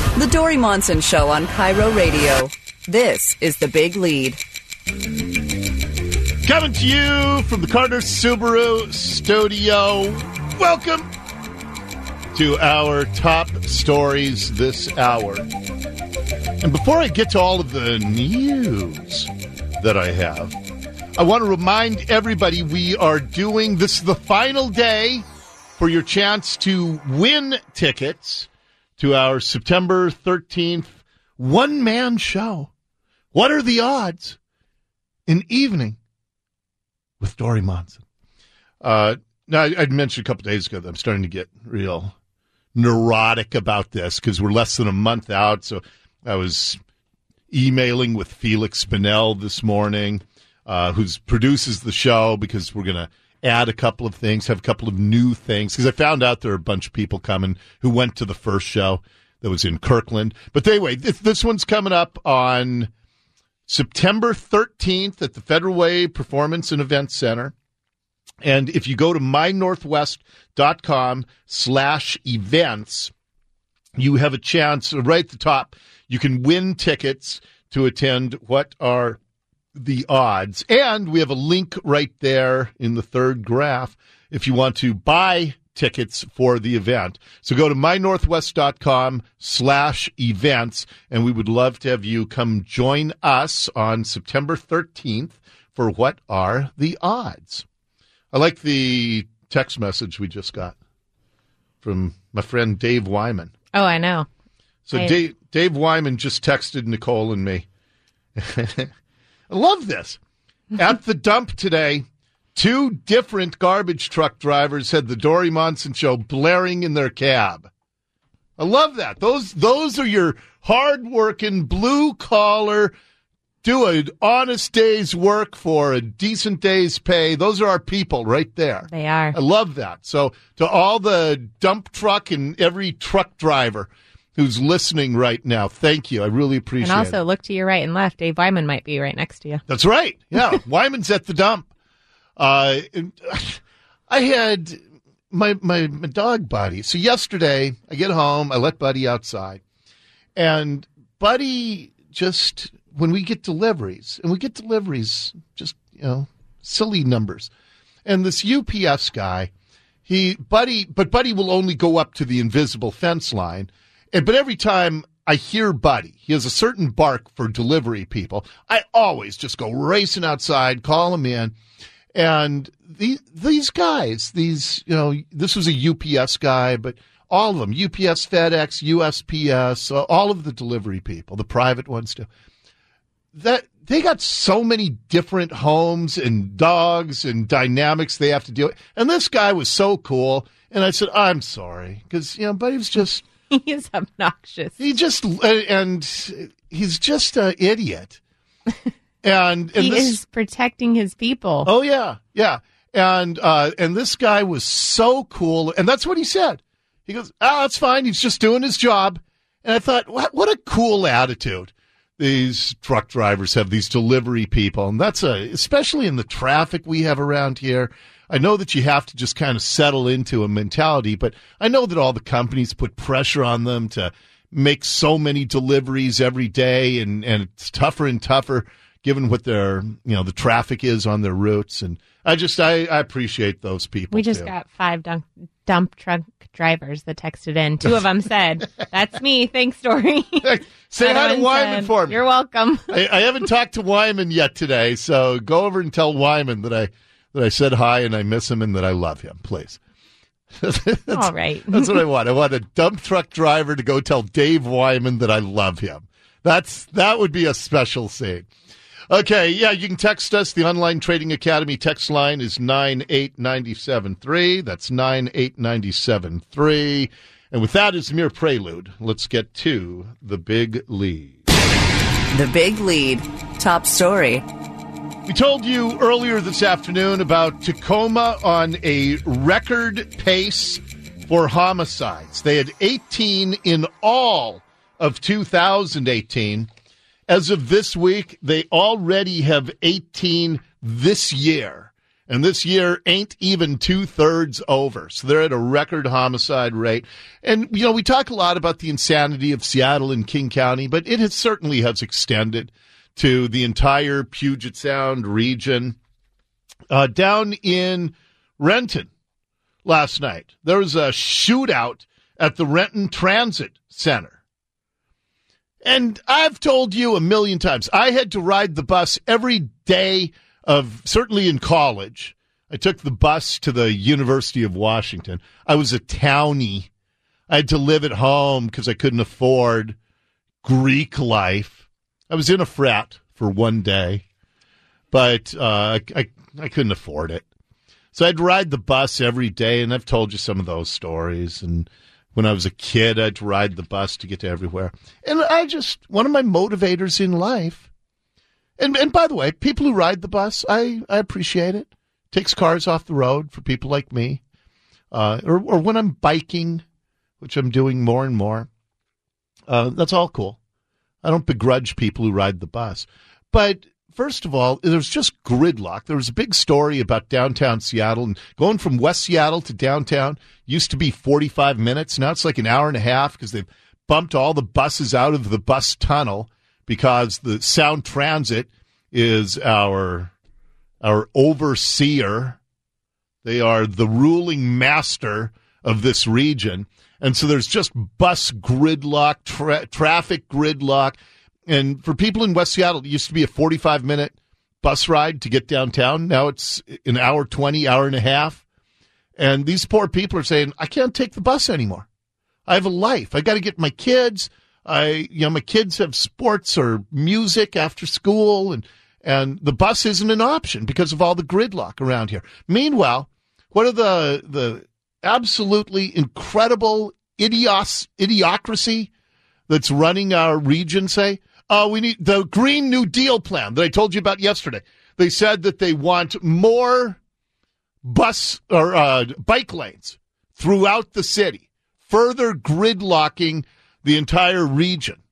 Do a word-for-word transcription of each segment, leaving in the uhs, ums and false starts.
The Dory Monson Show on Cairo Radio. This is The Big Lead. Coming to you from the Carter Subaru studio. Welcome to our top stories this hour. And before I get to all of the news that I have, I want to remind everybody we are doing, this is the final day for your chance to win tickets to our September thirteenth one-man show. What are the odds? An evening with Dory Monson. Uh, now, I, I'd mentioned a couple days ago that I'm starting to get real neurotic about this because we're less than a month out. So I was emailing with Felix Spinell this morning, uh, who produces the show, because we're going to add a couple of things, have a couple of new things, because I found out there are a bunch of people coming who went to the first show that was in Kirkland. But anyway, this, this one's coming up on September thirteenth at the Federal Way Performance and Event Center. And if you go to mynorthwest.com slash events, you have a chance right at the top. You can win tickets to attend What Are the Odds. And we have a link right there in the third graph if you want to buy tickets for the event. So go to mynorthwest.com slash events, and we would love to have you come join us on September thirteenth for What Are the Odds. I like the text message we just got from my friend Dave Wyman. Oh, I know. So I... Dave, Dave Wyman just texted Nicole and me. I love this. At the dump today, two different garbage truck drivers had the Dory Monson Show blaring in their cab. I love that. Those those are your hard-working, blue-collar, do an honest day's work for a decent day's pay. Those are our people right there. They are. I love that. So to all the dump truck and every truck driver who's listening right now, thank you. I really appreciate it. And also, it. look to your right and left. Dave Wyman might be right next to you. That's right. Yeah, Wyman's at the dump. Uh, I had my, my my dog Buddy. So yesterday, I get home, I let Buddy outside, and Buddy just, when we get deliveries, and we get deliveries, just, you know, silly numbers, and this U P S guy, he, Buddy, but Buddy will only go up to the invisible fence line. And, but every time I hear Buddy, he has a certain bark for delivery people, I always just go racing outside, call him in. And these, these guys, these, you know, this was a U P S guy, but all of them, U P S, FedEx, U S P S, uh, all of the delivery people, the private ones too, that they got so many different homes and dogs and dynamics they have to deal with. And this guy was so cool. And I said, I'm sorry, because, you know, Buddy was just... He is obnoxious. He just, and he's just an idiot. And, and he this, is protecting his people. Oh, yeah, yeah. And uh, and this guy was so cool. And that's what he said. He goes, oh, that's fine. He's just doing his job. And I thought, what, what a cool attitude these truck drivers have, these delivery people. And that's a, especially in the traffic we have around here. I know that you have to just kind of settle into a mentality, but I know that all the companies put pressure on them to make so many deliveries every day, and, and it's tougher and tougher given what their, you know, the traffic is on their routes. And I just, I, I appreciate those people. We just too. got five dump, dump truck drivers that texted in. Two of them said, that's me. Thanks, Dory. Say hi to Wyman said, for me. You're welcome. I, I haven't talked to Wyman yet today, so go over and tell Wyman that I, that I said hi and I miss him and that I love him, please. that's, All right. That's what I want. I want a dump truck driver to go tell Dave Wyman that I love him. That's That would be a special scene. Okay, yeah, you can text us. The Online Trading Academy text line is nine eight nine seven three. That's nine eight nine seven three. And with that as a mere prelude, let's get to the big lead. The Big Lead. Top story. We told you earlier this afternoon about Tacoma on a record pace for homicides. They had eighteen in all of two thousand eighteen. As of this week, they already have eighteen this year. And this year ain't even two-thirds over. So they're at a record homicide rate. And, you know, we talk a lot about the insanity of Seattle and King County, but it has certainly has extended to the entire Puget Sound region. Uh, down in Renton last night, there was a shootout at the Renton Transit Center. And I've told you a million times, I had to ride the bus every day of, certainly in college. I took the bus to the University of Washington. I was a townie. I had to live at home because I couldn't afford Greek life. I was in a frat for one day, but uh, I, I couldn't afford it. So I'd ride the bus every day, and I've told you some of those stories. And when I was a kid, I'd ride the bus to get to everywhere. And I just, one of my motivators in life, and and by the way, people who ride the bus, I, I appreciate it. Takes cars off the road for people like me. Uh, or, or when I'm biking, which I'm doing more and more. Uh, that's all cool. I don't begrudge people who ride the bus. But first of all, there's just gridlock. There was a big story about downtown Seattle, and going from West Seattle to downtown used to be forty-five minutes. Now it's like an hour and a half because they've bumped all the buses out of the bus tunnel because the Sound Transit is our our overseer. They are the ruling master of this region. And so there's just bus gridlock, tra- traffic gridlock. And for people in West Seattle, it used to be a forty-five minute bus ride to get downtown. Now it's an hour twenty, hour and a half. And these poor people are saying, I can't take the bus anymore. I have a life. I got to get my kids. I, you know, my kids have sports or music after school, and, and the bus isn't an option because of all the gridlock around here. Meanwhile, what are the, the absolutely incredible idios, idiocracy that's running our region say? Oh, we need the Green New Deal plan that I told you about yesterday. They said that they want more bus or uh, bike lanes throughout the city, further gridlocking the entire region.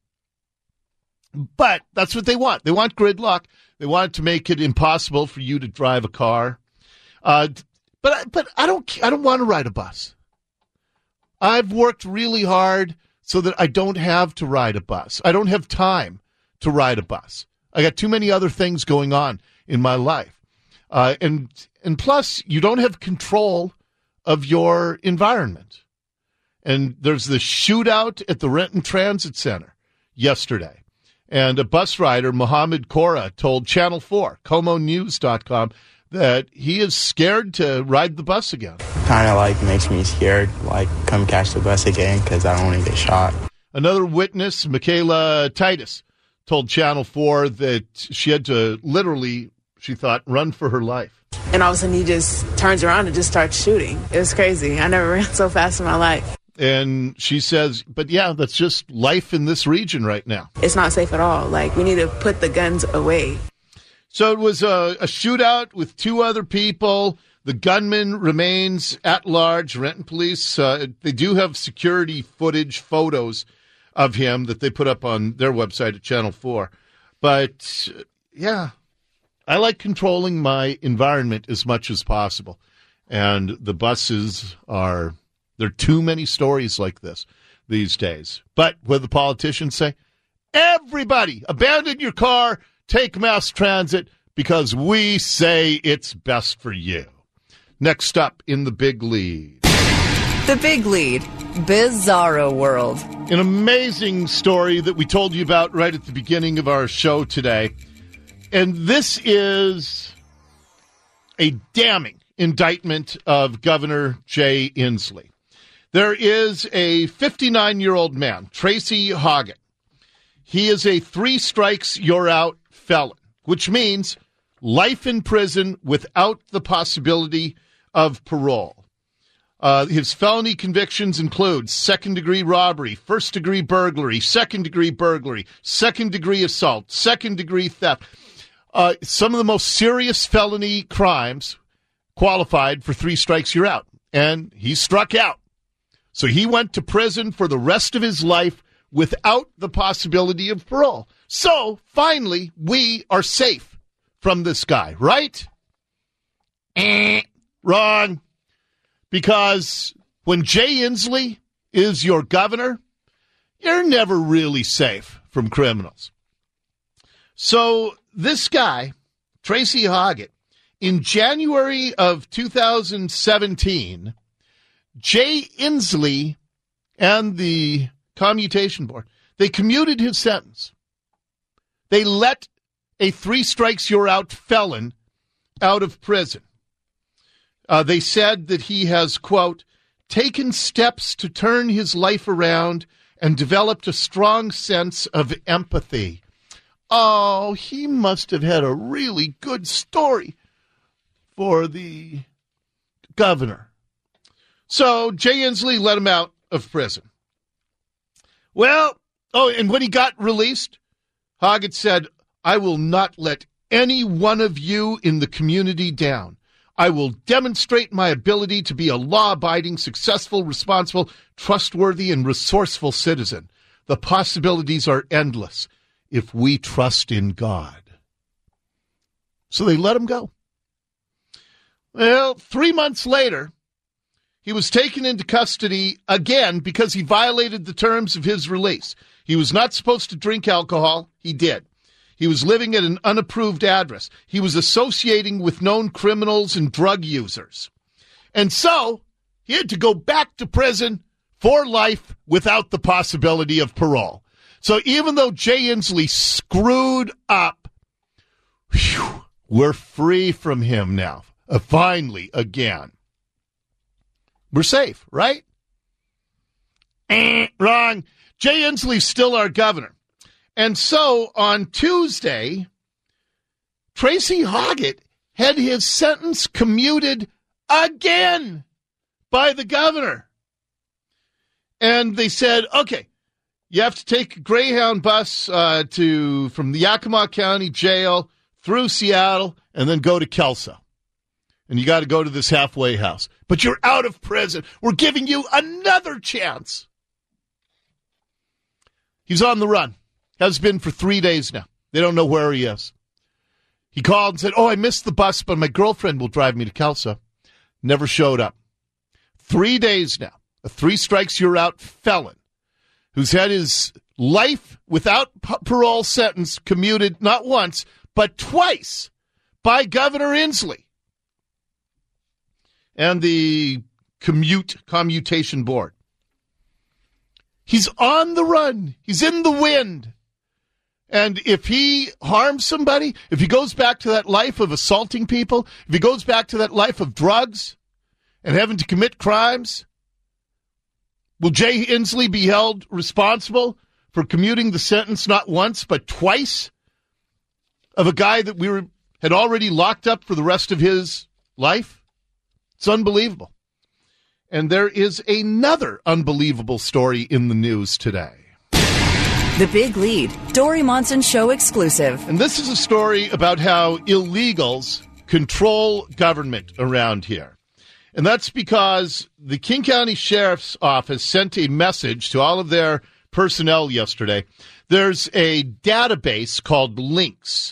But that's what they want. They want gridlock. They want to make it impossible for you to drive a car. Uh, but but I don't I don't want to ride a bus. I've worked really hard so that I don't have to ride a bus. I don't have time to ride a bus. I got too many other things going on in my life. Uh, and and plus, you don't have control of your environment. And there's the shootout at the Renton Transit Center yesterday. And a bus rider, Mohammed Kora, told Channel four, como news dot com, that he is scared to ride the bus again. Kind of like makes me scared, like come catch the bus again because I don't want to get shot. Another witness, Michaela Titus, told Channel four that she had to literally, she thought, run for her life. And all of a sudden he just turns around and just starts shooting. It was crazy. I never ran so fast in my life. And she says, but yeah, that's just life in this region right now. It's not safe at all. Like, we need to put the guns away. So it was a, a shootout with two other people. The gunman remains at large. Renton police, uh, they do have security footage, photos of him that they put up on their website at Channel four. But, yeah, I like controlling my environment as much as possible. And the buses are, there are too many stories like this these days. But what the politicians say, everybody, abandon your car, take mass transit, because we say it's best for you. Next up in the Big Lead. The Big Lead, Bizarro World. An amazing story that we told you about right at the beginning of our show today. And this is a damning indictment of Governor Jay Inslee. There is a fifty-nine-year-old man, Tracy Hoggett. He is a three strikes, you're out felon, which means life in prison without the possibility of parole. Uh, his felony convictions include second-degree robbery, first-degree burglary, second-degree burglary, second-degree assault, second-degree theft. Uh, some of the most serious felony crimes qualified for three strikes, you're out. And he struck out. So he went to prison for the rest of his life without the possibility of parole. So, finally, we are safe from this guy, right? Eh, wrong. Because when Jay Inslee is your governor, you're never really safe from criminals. So this guy, Tracy Hoggett, in January of two thousand seventeen, Jay Inslee and the Commutation Board, they commuted his sentence. They let a three-strikes-you're-out felon out of prison. Uh, they said that he has, quote, taken steps to turn his life around and developed a strong sense of empathy. Oh, he must have had a really good story for the governor. So Jay Inslee let him out of prison. Well, oh, and when he got released, Hoggett said, I will not let any one of you in the community down. I will demonstrate my ability to be a law-abiding, successful, responsible, trustworthy, and resourceful citizen. The possibilities are endless if we trust in God. So they let him go. Well, three months later, he was taken into custody again because he violated the terms of his release. He was not supposed to drink alcohol. He did. He was living at an unapproved address. He was associating with known criminals and drug users. And so he had to go back to prison for life without the possibility of parole. So even though Jay Inslee screwed up, whew, we're free from him now. Uh, finally, again. We're safe, right? Eh, wrong. Jay Inslee's still our governor. And so on Tuesday, Tracy Hoggett had his sentence commuted again by the governor. And they said, okay, you have to take a Greyhound bus uh, to from the Yakima County Jail through Seattle and then go to Kelso. And you got to go to this halfway house. But you're out of prison. We're giving you another chance. He's on the run. Has been for three days now. They don't know where he is. He called and said, oh, I missed the bus, but my girlfriend will drive me to Kelso. Never showed up. Three days now. A three-strikes-you're-out felon who's had his life without p- parole sentence commuted not once, but twice by Governor Inslee and the commute commutation board. He's on the run. He's in the wind. And if he harms somebody, if he goes back to that life of assaulting people, if he goes back to that life of drugs and having to commit crimes, will Jay Inslee be held responsible for commuting the sentence not once but twice of a guy that we were had already locked up for the rest of his life? It's unbelievable. And there is another unbelievable story in the news today. The Big Lead, Dory Monson Show exclusive. And this is a story about how illegals control government around here. And that's because the King County Sheriff's Office sent a message to all of their personnel yesterday. There's a database called Links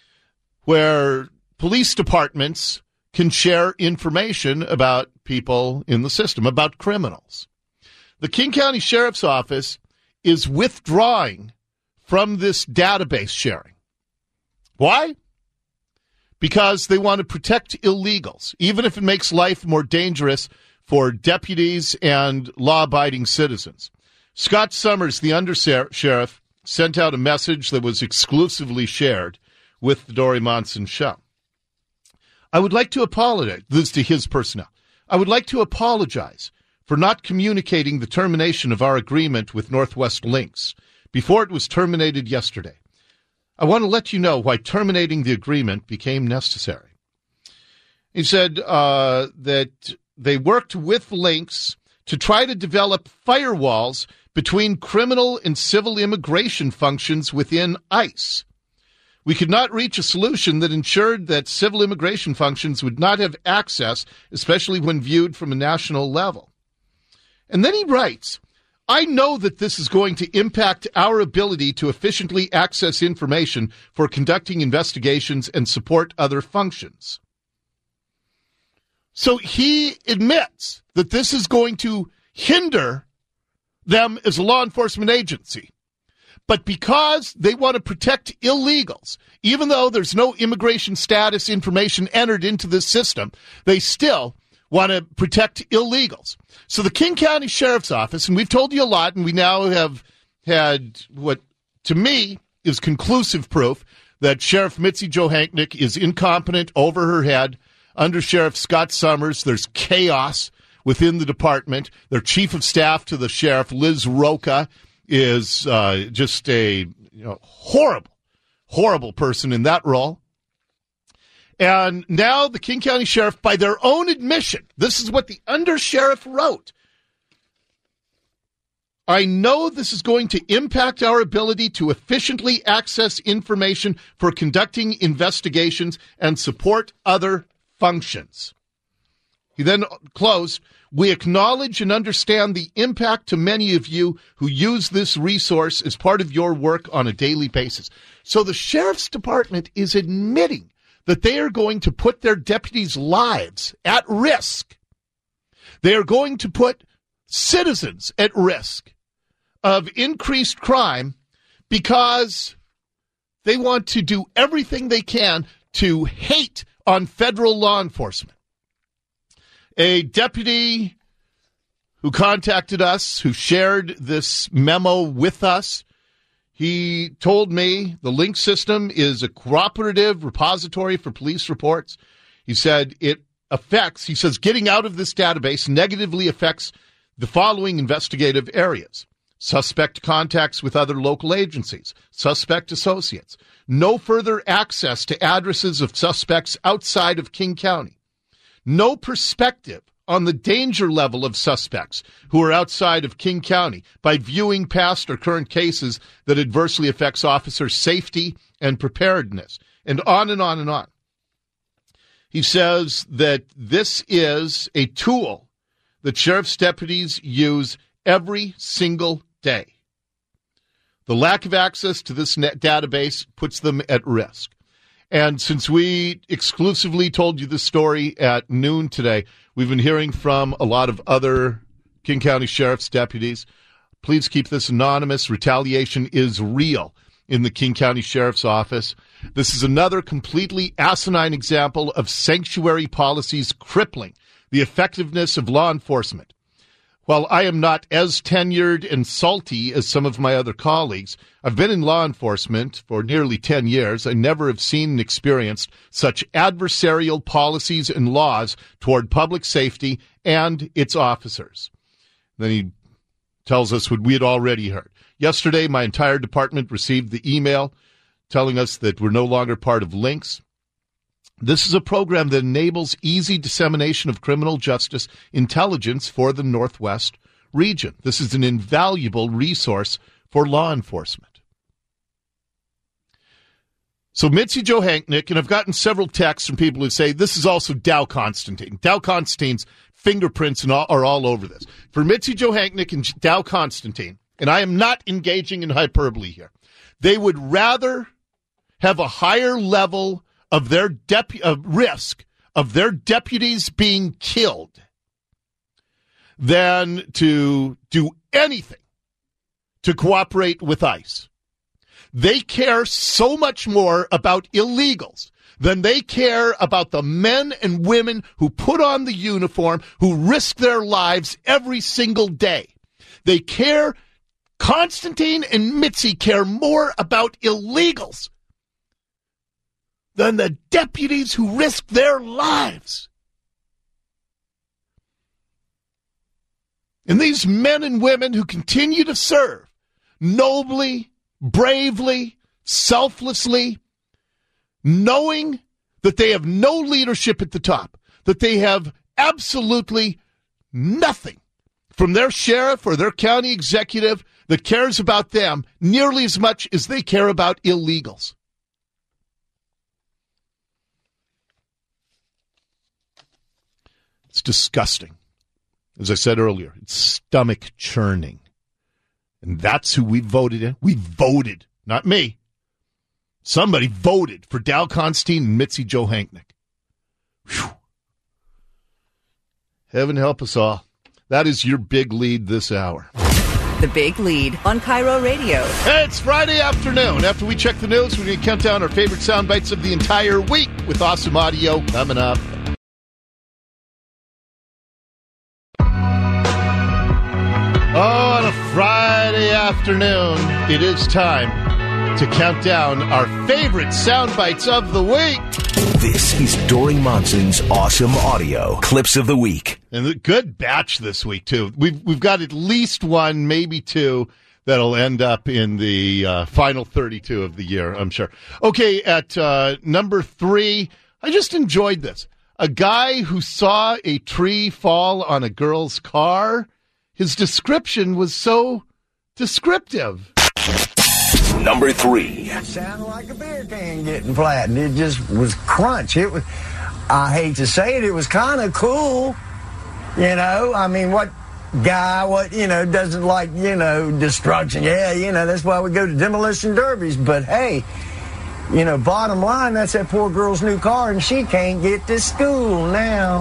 where police departments can share information about people in the system, about criminals. The King County Sheriff's Office is withdrawing from this database sharing. Why? Because they want to protect illegals, even if it makes life more dangerous for deputies and law-abiding citizens. Scott Summers, the undersheriff, sent out a message that was exclusively shared with the Dory Monson Show. I would like to apologize, this is to his personnel, I would like to apologize for not communicating the termination of our agreement with Northwest Links before it was terminated yesterday. I want to let you know why terminating the agreement became necessary. He said uh, that they worked with Links to try to develop firewalls between criminal and civil immigration functions within ICE. We could not reach a solution that ensured that civil immigration functions would not have access, especially when viewed from a national level. And then he writes, I know that this is going to impact our ability to efficiently access information for conducting investigations and support other functions. So he admits that this is going to hinder them as a law enforcement agency. But because they want to protect illegals, even though there's no immigration status information entered into this system, they still want to protect illegals. So the King County Sheriff's Office, and we've told you a lot, and we now have had what, to me, is conclusive proof that Sheriff Mitzi Johanknick is incompetent, over her head. Under Sheriff Scott Summers, there's chaos within the department. Their chief of staff to the sheriff, Liz Roca, is uh, just a you know, horrible, horrible person in that role. And now the King County Sheriff, by their own admission, this is what the undersheriff wrote. I know this is going to impact our ability to efficiently access information for conducting investigations and support other functions. He then closed, we acknowledge and understand the impact to many of you who use this resource as part of your work on a daily basis. So the Sheriff's Department is admitting that they are going to put their deputies' lives at risk. They are going to put citizens at risk of increased crime because they want to do everything they can to hate on federal law enforcement. A deputy who contacted us, who shared this memo with us, he told me the Link system is a cooperative repository for police reports. He said it affects, he says, getting out of this database negatively affects the following investigative areas. Suspect contacts with other local agencies, suspect associates, no further access to addresses of suspects outside of King County, no perspective on the danger level of suspects who are outside of King County by viewing past or current cases that adversely affects officers' safety and preparedness, and on and on and on. He says that this is a tool that sheriff's deputies use every single day. The lack of access to this net database puts them at risk. And since we exclusively told you this story at noon today, we've been hearing from a lot of other King County Sheriff's deputies. Please keep this anonymous. Retaliation is real in the King County Sheriff's Office. This is another completely asinine example of sanctuary policies crippling the effectiveness of law enforcement. While I am not as tenured and salty as some of my other colleagues, I've been in law enforcement for nearly ten years. I never have seen and experienced such adversarial policies and laws toward public safety and its officers. Then he tells us what we had already heard. Yesterday, my entire department received the email telling us that we're no longer part of Lynx. This is a program that enables easy dissemination of criminal justice intelligence for the Northwest region. This is an invaluable resource for law enforcement. So Mitzi Johanknick, and I've gotten several texts from people who say this is also Dow Constantine. Dow Constantine's fingerprints and all, are all over this. For Mitzi Johanknick and Dow Constantine, and I am not engaging in hyperbole here, they would rather have a higher level of their depu- of risk of their deputies being killed than to do anything to cooperate with ICE. They care so much more about illegals than they care about the men and women who put on the uniform, who risk their lives every single day. They care, Constantine and Mitzi care more about illegals than the deputies who risk their lives. And these men and women who continue to serve nobly, bravely, selflessly, knowing that they have no leadership at the top, that they have absolutely nothing from their sheriff or their county executive that cares about them nearly as much as they care about illegals. It's disgusting. As I said earlier, it's stomach churning. And that's who we voted in. We voted, not me. Somebody voted for Dow Constantine and Mitzi Johanknick. Whew. Heaven help us all. That is your big lead this hour. The Big Lead on Cairo Radio. Hey, it's Friday afternoon. After we check the news, we're going to count down our favorite sound bites of the entire week with awesome audio coming up. Oh, on a Friday afternoon, it is time to count down our favorite sound bites of the week. This is Dory Monson's Awesome Audio Clips of the Week. And a good batch this week, too. We've we've got at least one, maybe two, that'll end up in the uh, final thirty-two of the year, I'm sure. Okay, at uh, number three, I just enjoyed this. A guy who saw a tree fall on a girl's car, his description was so descriptive. Number three. It sounded like a beer can getting flattened. It just was crunch. It was, I hate to say it, it was kind of cool. You know, I mean, what guy, what, you know, doesn't like, you know, destruction? Yeah, you know, that's why we go to demolition derbies. But hey, you know, bottom line, that's that poor girl's new car, and she can't get to school now.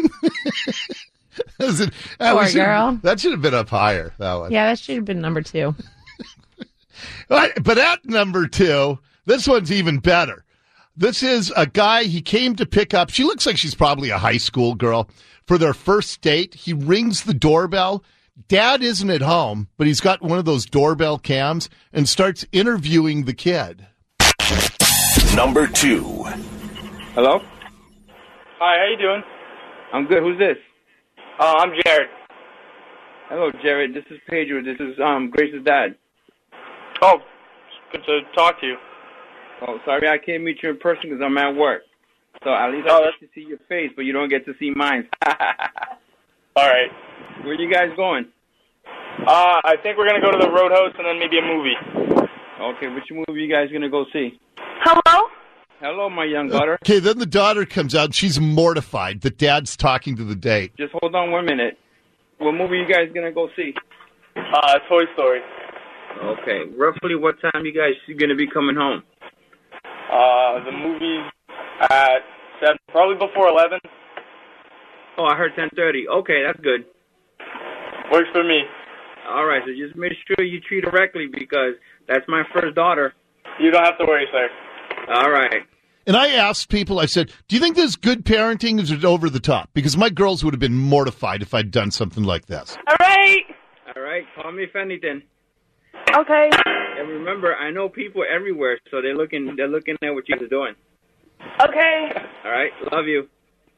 it, that Poor was, girl. That should have been up higher, that one. Yeah, that should have been number two. But, but at number two, this one's even better. This is a guy he came to pick up. She looks like she's probably a high school girl. For their first date, he rings the doorbell. Dad isn't at home, but he's got one of those doorbell cams and starts interviewing the kid. Number two. Hello? Hi, how you doing? I'm good. Who's this? Uh, I'm Jared. Hello, Jared. This is Pedro. This is um Grace's dad. Oh, it's good to talk to you. Oh, sorry I can't meet you in person because I'm at work. So at least I oh, get to see your face, but you don't get to see mine. All right. Where are you guys going? Uh, I think we're going to go to the Roadhouse and then maybe a movie. Okay, which movie are you guys going to go see? Hello? Hello, my young daughter. Okay, then the daughter comes out. She's mortified that Dad's talking to the date. Just hold on one minute. What movie are you guys going to go see? Uh, Toy Story. Okay. Roughly what time you guys going to be coming home? Uh, the movie's at seven, probably before eleven. Oh, I heard ten thirty. Okay, that's good. Works for me. All right, so just make sure you treat her correctly because that's my first daughter. You don't have to worry, sir. All right. And I asked people, I said, do you think this is good parenting or is it over the top? Because my girls would have been mortified if I'd done something like this. All right. All right, call me if anything. Okay. And remember, I know people everywhere, so they're looking they're looking at what you guys are doing. Okay. All right, love you.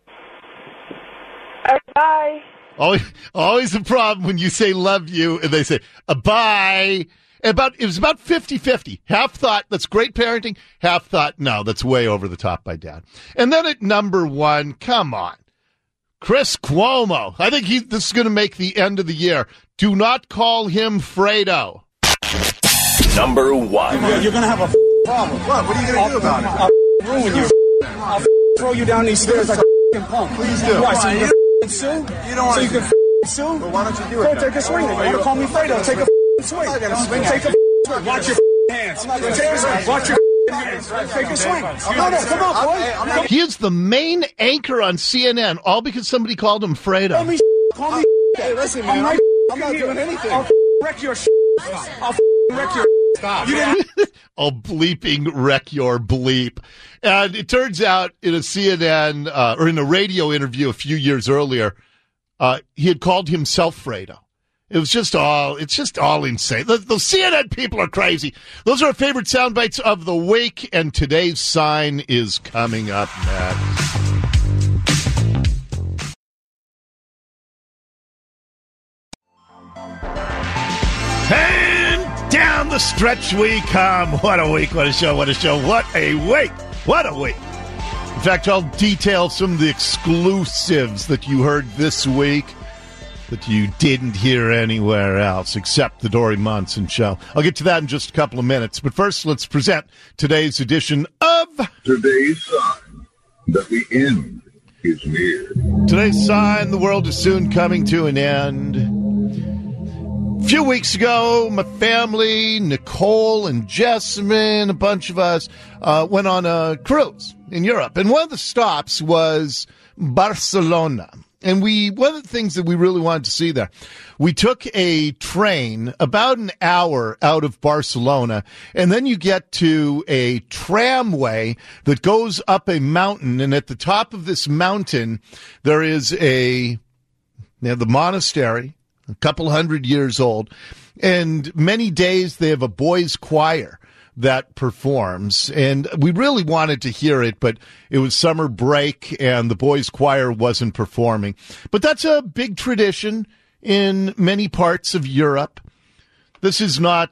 All right, bye. Always, always a problem when you say love you and they say, uh, bye. About It was about fifty-fifty. Half thought, that's great parenting. Half thought, no, that's way over the top by Dad. And then at number one, come on. Chris Cuomo. I think he, this is going to make the end of the year. Do not call him Fredo. Number one. You're, you're going to have a problem. What? What are you going to do about it? I'll ruin you. I'll throw you down these stairs like a punk. Please do. Why, so you can sue? You don't want so you can sue? Well, why don't you do it? Go take a swing. You're going to call me Fredo. Take a swing. I'm not swing. Take a swing. Watch your hands. Take a swing. Watch your hands. Take a swing. No, no, come on, boy. He is the main anchor on C N N, all because somebody called him Fredo. Call me. Call me. Hey, listen, man. I'm, I'm not doing anything. I'll wreck your I'll wreck your Stop. You didn't. I'll bleeping wreck your bleep. And it turns out in a C N N, uh, or in a radio interview a few years earlier, uh, he had called himself Fredo. It was just all, it's just all insane. The, those C N N people are crazy. Those are our favorite sound bites of the week, and today's sign is coming up next. And down the stretch we come. What a week, what a show, what a show, what a week, what a week. In fact, I'll detail some of the exclusives that you heard this week that you didn't hear anywhere else except the Dory Monson Show. I'll get to that in just a couple of minutes. But first, let's present today's edition of Today's Sign that the end is near. Today's Sign, the world is soon coming to an end. A few weeks ago, my family, Nicole and Jessamine, a bunch of us, uh, went on a cruise in Europe. And one of the stops was Barcelona. And we one of the things that we really wanted to see there, we took a train about an hour out of Barcelona, and then you get to a tramway that goes up a mountain, and at the top of this mountain, there is a, you know, the monastery, a couple hundred years old, and many days they have a boys' choir that performs, and we really wanted to hear it, but it was summer break and the boys' choir wasn't performing. But that's a big tradition in many parts of Europe. This is not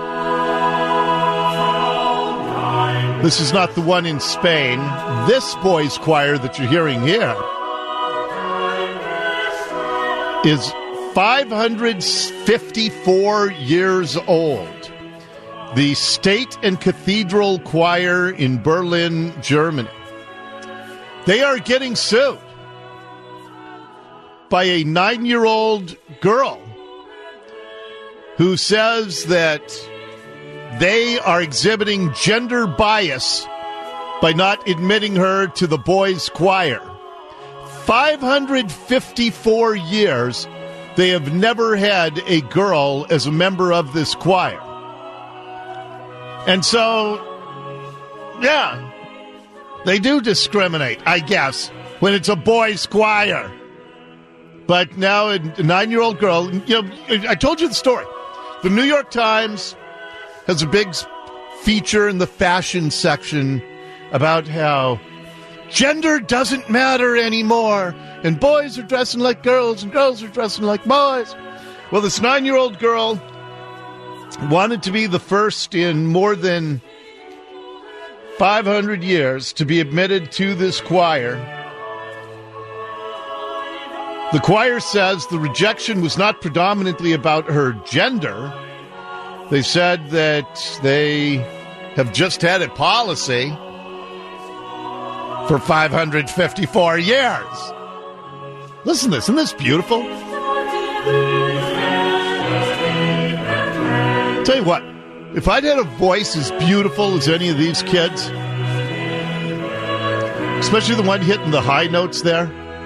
this is not the one in Spain. This boys' choir that you're hearing here is five hundred fifty-four years old. The State and Cathedral Choir in Berlin, Germany. They are getting sued by a nine-year-old girl who says that they are exhibiting gender bias by not admitting her to the boys' choir. five hundred fifty-four years, they have never had a girl as a member of this choir. And so, yeah, they do discriminate, I guess, when it's a boys' choir. But now a nine-year-old girl, you know, I told you the story. The New York Times has a big feature in the fashion section about how gender doesn't matter anymore, and boys are dressing like girls, and girls are dressing like boys. Well, this nine-year-old girl wanted to be the first in more than five hundred years to be admitted to this choir. The choir says the rejection was not predominantly about her gender. They said that they have just had a policy for five hundred fifty-four years. Listen to this. Isn't this beautiful? Tell you what, if I'd had a voice as beautiful as any of these kids, especially the one hitting the high notes there,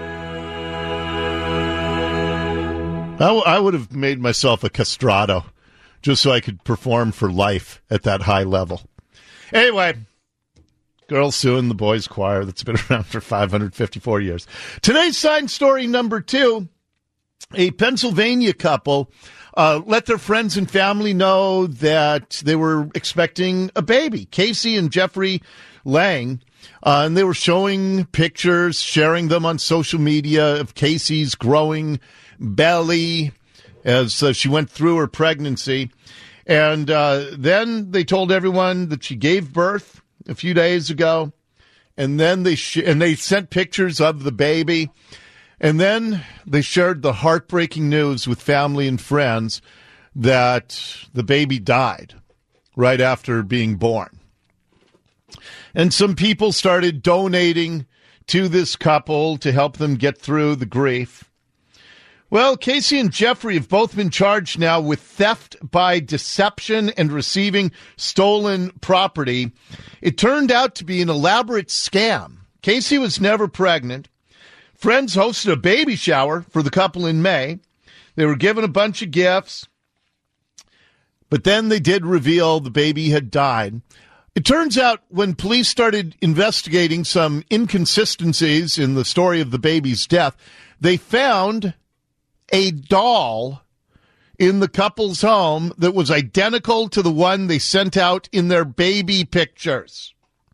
I, w- I would have made myself a castrato just so I could perform for life at that high level. Anyway, girl suing the boys' choir that's been around for five hundred fifty-four years. Today's side story number two, a Pennsylvania couple Uh, let their friends and family know that they were expecting a baby, Casey and Jeffrey Lang, uh, and they were showing pictures, sharing them on social media of Casey's growing belly as uh, she went through her pregnancy. And uh, then they told everyone that she gave birth a few days ago, and then they sh- and they sent pictures of the baby. And then they shared the heartbreaking news with family and friends that the baby died right after being born. And some people started donating to this couple to help them get through the grief. Well, Casey and Jeffrey have both been charged now with theft by deception and receiving stolen property. It turned out to be an elaborate scam. Casey was never pregnant. Friends hosted a baby shower for the couple in May. They were given a bunch of gifts, but then they did reveal the baby had died. It turns out when police started investigating some inconsistencies in the story of the baby's death, they found a doll in the couple's home that was identical to the one they sent out in their baby pictures.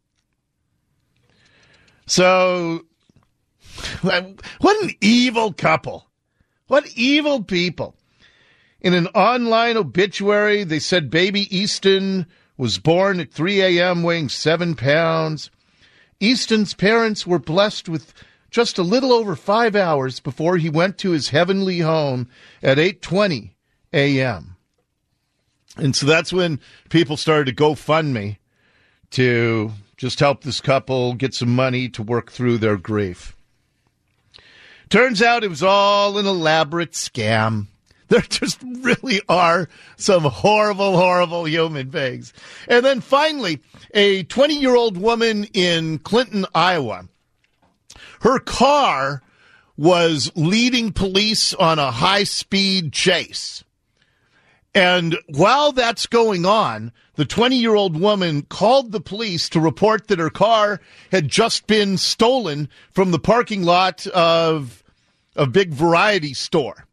So, what an evil couple. What evil people. In an online obituary, they said baby Easton was born at three a.m. weighing seven pounds. Easton's parents were blessed with just a little over five hours before he went to his heavenly home at eight twenty a.m. And so that's when people started to GoFundMe to just help this couple get some money to work through their grief. Turns out it was all an elaborate scam. There just really are some horrible, horrible human beings. And then finally, a twenty-year-old woman in Clinton, Iowa, her car was leading police on a high-speed chase. And while that's going on, the twenty-year-old woman called the police to report that her car had just been stolen from the parking lot of a big variety store.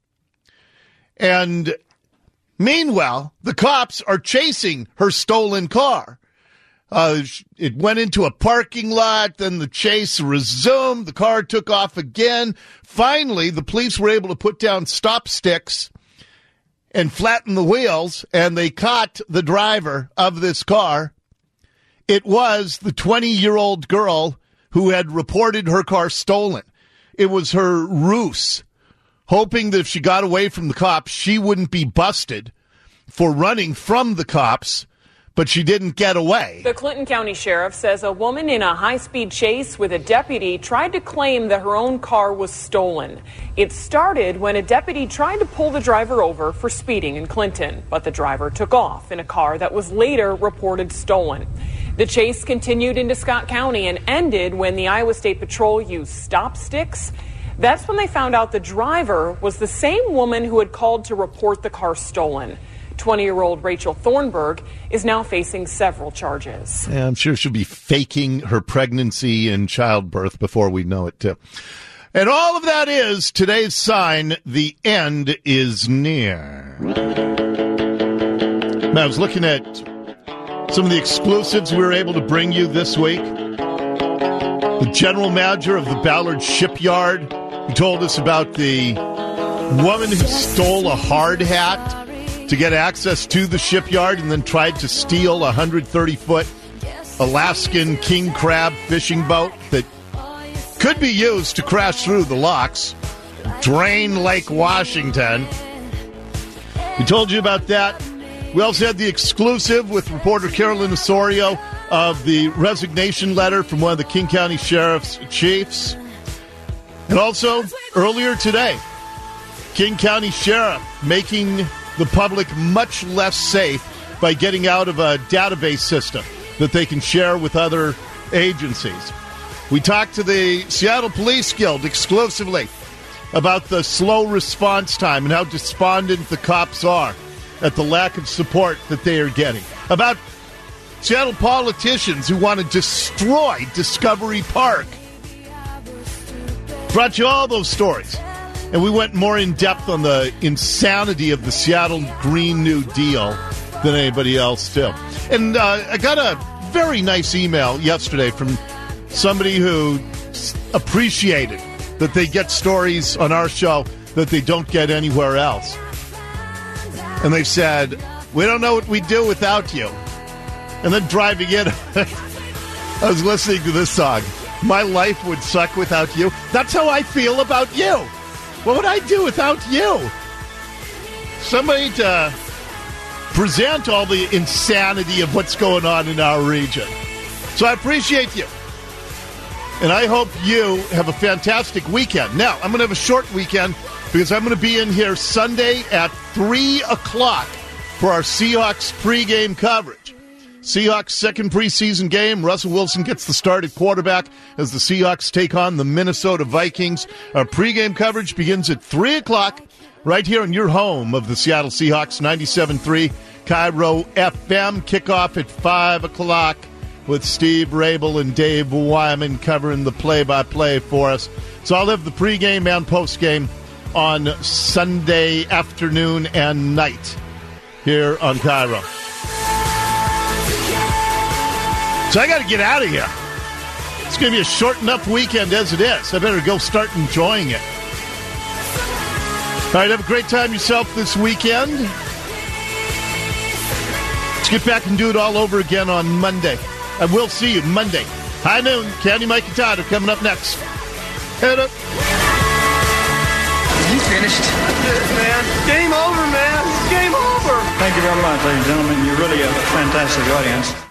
And meanwhile, the cops are chasing her stolen car. Uh, it went into a parking lot, then the chase resumed, the car took off again. Finally, the police were able to put down stop sticks and flatten the wheels, and they caught the driver of this car. It was the twenty-year-old girl who had reported her car stolen. It was her ruse, hoping that if she got away from the cops, she wouldn't be busted for running from the cops, but she didn't get away. The Clinton County Sheriff says a woman in a high-speed chase with a deputy tried to claim that her own car was stolen. It started when a deputy tried to pull the driver over for speeding in Clinton, but the driver took off in a car that was later reported stolen. The chase continued into Scott County and ended when the Iowa State Patrol used stop sticks. That's when they found out the driver was the same woman who had called to report the car stolen. twenty-year-old Rachel Thornburg is now facing several charges. Yeah, I'm sure she'll be faking her pregnancy and childbirth before we know it, too. And all of that is today's sign, the end is near. Now, I was looking at some of the exclusives we were able to bring you this week. The general manager of the Ballard Shipyard, who told us about the woman who stole a hard hat to get access to the shipyard and then tried to steal a one hundred thirty foot Alaskan king crab fishing boat that could be used to crash through the locks, drain Lake Washington. We told you about that. We also had the exclusive with reporter Carolyn Osorio of the resignation letter from one of the King County Sheriff's chiefs. And also, earlier today, King County Sheriff making the public much less safe by getting out of a database system that they can share with other agencies. We talked to the Seattle Police Guild exclusively about the slow response time and how despondent the cops are at the lack of support that they are getting. About Seattle politicians who want to destroy Discovery Park. Brought you all those stories. And we went more in depth on the insanity of the Seattle Green New Deal than anybody else did. And uh, I got a very nice email yesterday from somebody who appreciated that they get stories on our show that they don't get anywhere else. And they said, we don't know what we'd do without you. And then driving in, I was listening to this song. My life would suck without you. That's how I feel about you. What would I do without you? Somebody to present all the insanity of what's going on in our region. So I appreciate you. And I hope you have a fantastic weekend. Now, I'm going to have a short weekend because I'm going to be in here Sunday at three o'clock for our Seahawks pregame coverage. Seahawks' second preseason game. Russell Wilson gets the start at quarterback as the Seahawks take on the Minnesota Vikings. Our pregame coverage begins at three o'clock right here in your home of the Seattle Seahawks, ninety-seven point three Cairo F M. Kickoff at five o'clock with Steve Rabel and Dave Wyman covering the play-by-play for us. So I'll have the pregame and postgame on Sunday afternoon and night here on Cairo. So I got to get out of here. It's going to be a short enough weekend as it is. I better go start enjoying it. All right, have a great time yourself this weekend. Let's get back and do it all over again on Monday. I will see you Monday. High noon, Candy Mike and Todd are coming up next. Head up. You finished? That's it, man. Game over, man. Game over. Thank you very much, ladies and gentlemen. You're really a fantastic audience.